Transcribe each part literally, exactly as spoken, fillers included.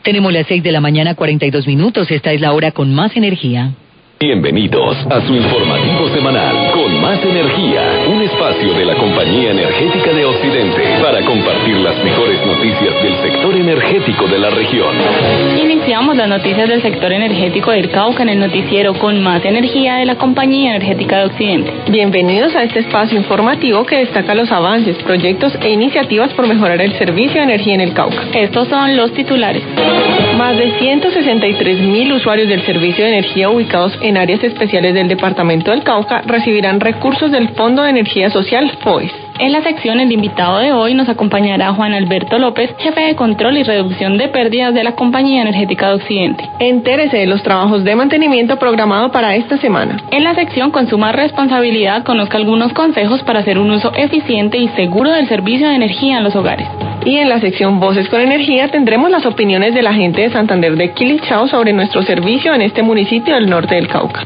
Tenemos las seis de la mañana, cuarenta y dos minutos. Esta es la hora con más energía. Bienvenidos a su informativo semanal con Más Energía, un espacio de la Compañía Energética de Occidente para compartir las mejores noticias del sector energético de la región. Iniciamos las noticias del sector energético del Cauca en el noticiero con Más Energía de la Compañía Energética de Occidente. Bienvenidos a este espacio informativo que destaca los avances, proyectos e iniciativas por mejorar el servicio de energía en el Cauca. Estos son los titulares. Más de ciento sesenta y tres mil usuarios del servicio de energía ubicados en áreas especiales del departamento del Cauca recibirán recursos del Fondo de Energía Social FOES. En la sección El invitado de hoy nos acompañará Juan Alberto López, jefe de control y reducción de pérdidas de la Compañía Energética de Occidente. Entérese de los trabajos de mantenimiento programado para esta semana. En la sección Consuma Responsabilidad conozca algunos consejos para hacer un uso eficiente y seguro del servicio de energía en los hogares. Y en la sección Voces con Energía tendremos las opiniones de la gente de Santander de Quilichao sobre nuestro servicio en este municipio del norte del Cauca.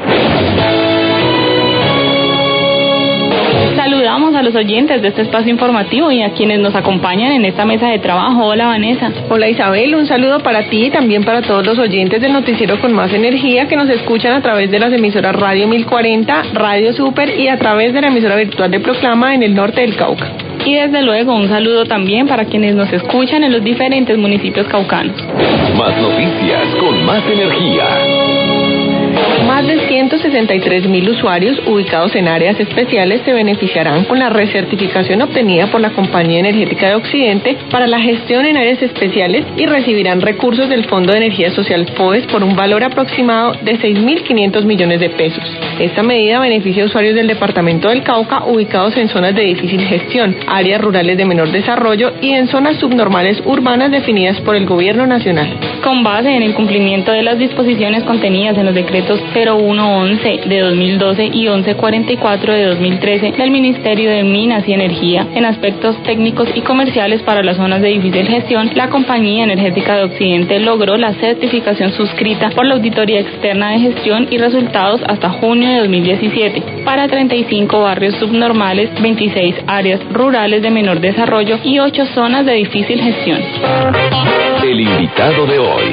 Saludamos a los oyentes de este espacio informativo y a quienes nos acompañan en esta mesa de trabajo. Hola, Vanessa. Hola, Isabel. Un saludo para ti y también para todos los oyentes del noticiero con Más Energía que nos escuchan a través de las emisoras Radio mil cuarenta, Radio Super y a través de la emisora virtual de Proclama en el norte del Cauca. Y desde luego un saludo también para quienes nos escuchan en los diferentes municipios caucanos. Más noticias con Más Energía. Más de ciento sesenta y tres mil usuarios ubicados en áreas especiales se beneficiarán con la recertificación obtenida por la Compañía Energética de Occidente para la gestión en áreas especiales y recibirán recursos del Fondo de Energía Social FOES por un valor aproximado de seis mil quinientos millones de pesos. Esta medida beneficia a usuarios del departamento del Cauca ubicados en zonas de difícil gestión, áreas rurales de menor desarrollo y en zonas subnormales urbanas definidas por el Gobierno Nacional. Con base en el cumplimiento de las disposiciones contenidas en los decretos cero uno once de dos mil doce y once cuarenta y cuatro de dos mil trece del Ministerio de Minas y Energía en aspectos técnicos y comerciales para las zonas de difícil gestión, la Compañía Energética de Occidente logró la certificación suscrita por la Auditoría Externa de Gestión y Resultados hasta junio de dos mil diecisiete para treinta y cinco barrios subnormales, veintiséis áreas rurales de menor desarrollo y ocho zonas de difícil gestión. El invitado de hoy.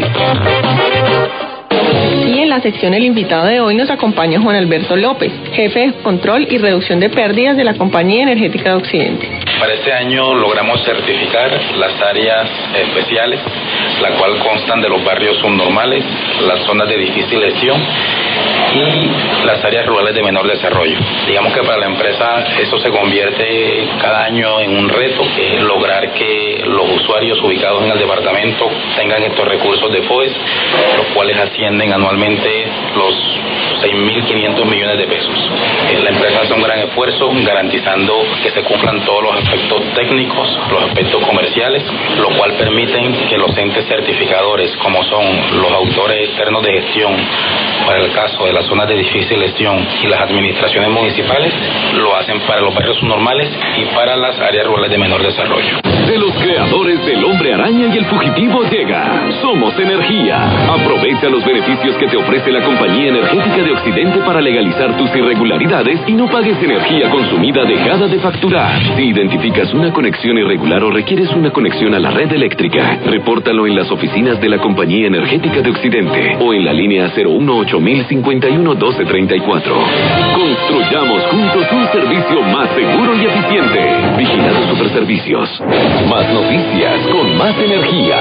Y en la sección El invitado de hoy nos acompaña Juan Alberto López, jefe de control y reducción de pérdidas de la Compañía Energética de Occidente. Para este año logramos certificar las áreas especiales, la cual constan de los barrios subnormales, las zonas de difícil gestión y las áreas rurales de menor desarrollo. Digamos que para la empresa eso se convierte cada año en un reto, que es lograr que los usuarios ubicados en el departamento tengan estos recursos de FOES, los cuales ascienden anualmente los seis mil quinientos millones de pesos. La empresa hace un gran esfuerzo garantizando que se cumplan todos los aspectos técnicos, los aspectos comerciales, lo cual permiten que los entes certificadores, como son los autores externos de gestión, para el caso de las zonas de difícil gestión y las administraciones municipales, lo hacen para los barrios subnormales y para las áreas rurales de menor desarrollo. De los creadores del Hombre Araña y el Fugitivo llega Somos Energía. Aprovecha los beneficios que te ofrece la Compañía Energética de Occidente para legalizar tus irregularidades y no pagues energía consumida dejada de facturar. Si identificas una conexión irregular o requieres una conexión a la red eléctrica, repórtalo en las oficinas de la Compañía Energética de Occidente o en la línea cero uno ocho mil cincuenta y uno doce treinta y cuatro. Construyamos juntos un servicio más seguro y eficiente. Vigilados Superservicios. Más noticias con Más Energía.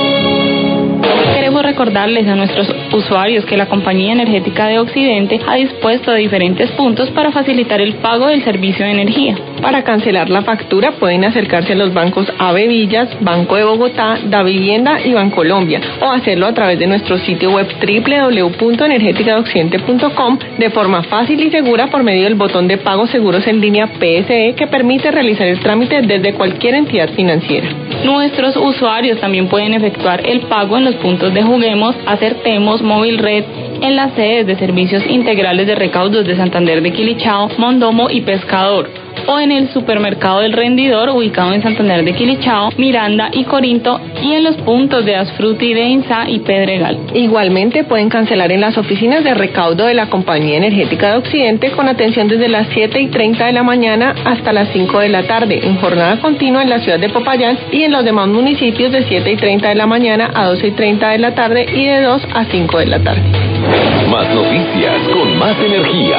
Queremos recordarles a nuestros usuarios que la Compañía Energética de Occidente ha dispuesto de diferentes puntos para facilitar el pago del servicio de energía. Para cancelar la factura pueden acercarse a los bancos Ave Villas, Banco de Bogotá, Da Vivienda y Bancolombia o hacerlo a través de nuestro sitio web doble u doble u doble u punto energética de occidente punto com de forma fácil y segura por medio del botón de pago seguros en línea P S E que permite realizar el trámite desde cualquier entidad financiera. Nuestros usuarios también pueden efectuar el pago en los puntos de Juguemos, Acertemos, Móvil Red, en las sedes de servicios integrales de recaudos de Santander de Quilichao, Mondomo y Pescador, o en el supermercado del Rendidor, ubicado en Santander de Quilichao, Miranda y Corinto, y en los puntos de Asfruti de Insá y Pedregal. Igualmente pueden cancelar en las oficinas de recaudo de la Compañía Energética de Occidente con atención desde las siete y treinta de la mañana hasta las cinco de la tarde, en jornada continua en la ciudad de Popayán y en los demás municipios de siete y treinta de la mañana a doce y treinta de la tarde y de dos a cinco de la tarde. Más noticias con más energía.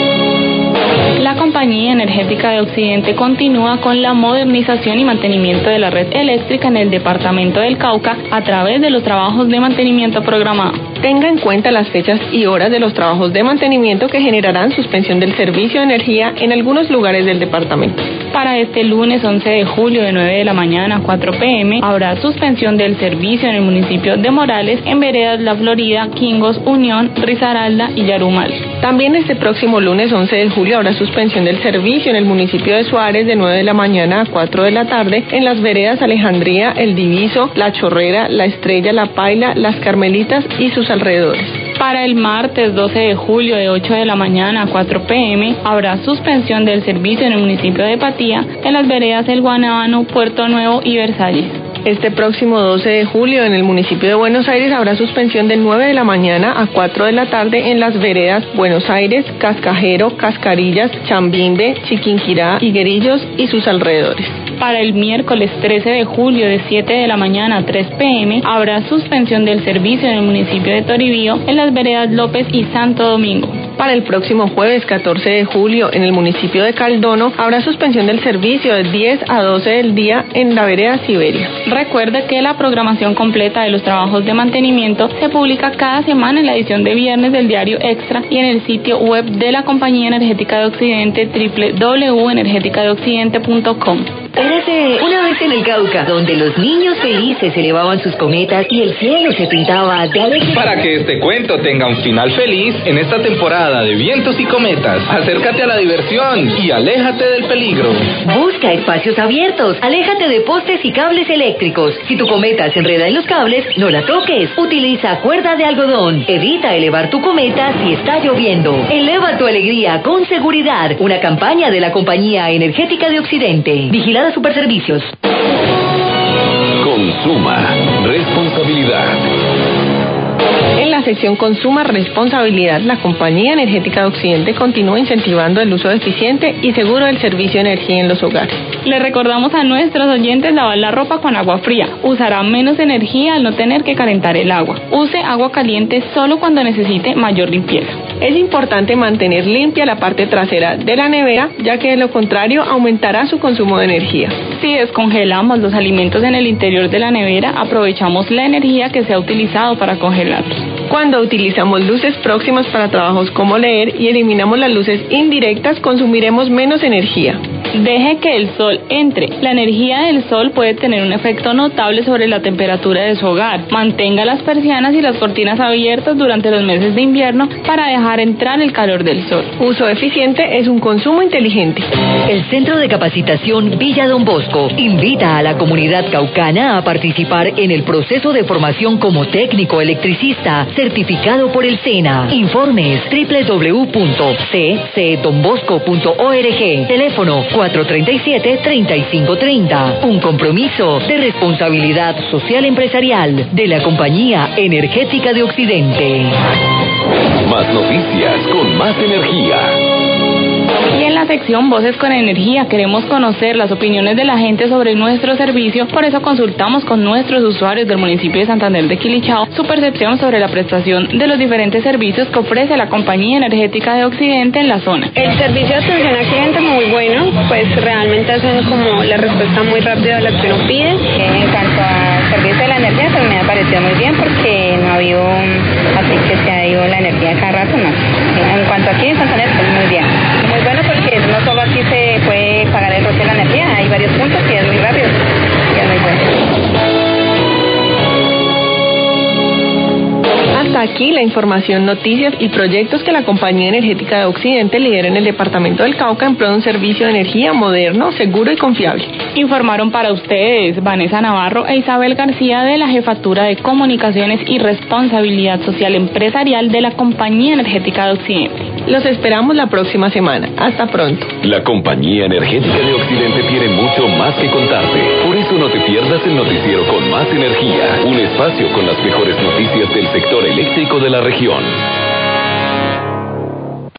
La Compañía Energética de Occidente continúa con la modernización y mantenimiento de la red eléctrica en el departamento del Cauca a través de los trabajos de mantenimiento programado. Tenga en cuenta las fechas y horas de los trabajos de mantenimiento que generarán suspensión del servicio de energía en algunos lugares del departamento. Para este lunes once de julio de nueve de la mañana a cuatro pm habrá suspensión del servicio en el municipio de Morales, en veredas La Florida, Quingos, Unión, Risaralda y Yarumal. También este próximo lunes once de julio habrá suspensión del servicio en el municipio de Suárez de nueve de la mañana a cuatro de la tarde en las veredas Alejandría, El Diviso, La Chorrera, La Estrella, La Paila, Las Carmelitas y sus alrededores. Para el martes doce de julio de ocho de la mañana a cuatro pm habrá suspensión del servicio en el municipio de Patía, en las veredas El Guanabano, Puerto Nuevo y Versalles. Este próximo doce de julio en el municipio de Buenos Aires habrá suspensión de nueve de la mañana a cuatro de la tarde en las veredas Buenos Aires, Cascajero, Cascarillas, Chambimbe, Chiquinquirá, Higuerillos y sus alrededores. Para el miércoles trece de julio de siete de la mañana a tres pm habrá suspensión del servicio en el municipio de Toribío, en las veredas López y Santo Domingo. Para el próximo jueves catorce de julio en el municipio de Caldono habrá suspensión del servicio de diez a doce del día en la vereda Siberia. Recuerde que la programación completa de los trabajos de mantenimiento se publica cada semana en la edición de viernes del diario Extra y en el sitio web de la Compañía Energética de Occidente, doble u doble u doble u punto energética de occidente punto com. Érase una vez en el Cauca, donde los niños felices elevaban sus cometas y el cielo se pintaba de alegría. Para que este cuento tenga un final feliz en esta temporada de vientos y cometas, acércate a la diversión y aléjate del peligro. Busca espacios abiertos, aléjate de postes y cables eléctricos. Si tu cometa se enreda en los cables, no la toques. Utiliza cuerda de algodón. Evita elevar tu cometa si está lloviendo. Eleva tu alegría con seguridad. Una campaña de la Compañía Energética de Occidente. Vigilada Superservicios. Consuma responsabilidad. En la sección Consuma Responsabilidad, la Compañía Energética de Occidente continúa incentivando el uso eficiente y seguro del servicio de energía en los hogares. Le recordamos a nuestros oyentes lavar la ropa con agua fría. Usará menos energía al no tener que calentar el agua. Use agua caliente solo cuando necesite mayor limpieza. Es importante mantener limpia la parte trasera de la nevera, ya que de lo contrario aumentará su consumo de energía. Si descongelamos los alimentos en el interior de la nevera, aprovechamos la energía que se ha utilizado para congelarlos. Cuando utilizamos luces próximas para trabajos como leer y eliminamos las luces indirectas, consumiremos menos energía. Deje que el sol entre. La energía del sol puede tener un efecto notable sobre la temperatura de su hogar. Mantenga las persianas y las cortinas abiertas durante los meses de invierno para dejar entrar el calor del sol. Uso eficiente es un consumo inteligente. El Centro de Capacitación Villa Don Bosco invita a la comunidad caucana a participar en el proceso de formación como técnico electricista certificado por el SENA. Informes doble u doble u doble u punto c c don bosco punto org. Teléfono cuatro tres siete, tres cinco tres cero. Un compromiso de responsabilidad social empresarial de la Compañía Energética de Occidente. Más noticias con más energía. Y en la sección Voces con Energía queremos conocer las opiniones de la gente sobre nuestro servicio, por eso consultamos con nuestros usuarios del municipio de Santander de Quilichao su percepción sobre la prestación de los diferentes servicios que ofrece la Compañía Energética de Occidente en la zona. El servicio de atención al cliente es muy bueno, pues realmente hacen como la respuesta muy rápida a lo que uno pide. En cuanto al servicio de la energía, pues me ha parecido muy bien porque no ha habido así que se ha ido la energía cada rato, no. En cuanto aquí en Santander, pues muy bien. Muy bueno porque no solo aquí se puede pagar el roce de la energía, hay varios puntos y es muy rápido y es muy bueno. Hasta aquí la información, noticias y proyectos que la Compañía Energética de Occidente lidera en el departamento del Cauca en pro de un servicio de energía moderno, seguro y confiable. Informaron para ustedes Vanessa Navarro e Isabel García de la Jefatura de Comunicaciones y Responsabilidad Social Empresarial de la Compañía Energética de Occidente. Los esperamos la próxima semana. Hasta pronto. La Compañía Energética de Occidente tiene mucho más que contarte. Por eso no te pierdas el noticiero con más energía. Un espacio con las mejores noticias del sector eléctrico de la región.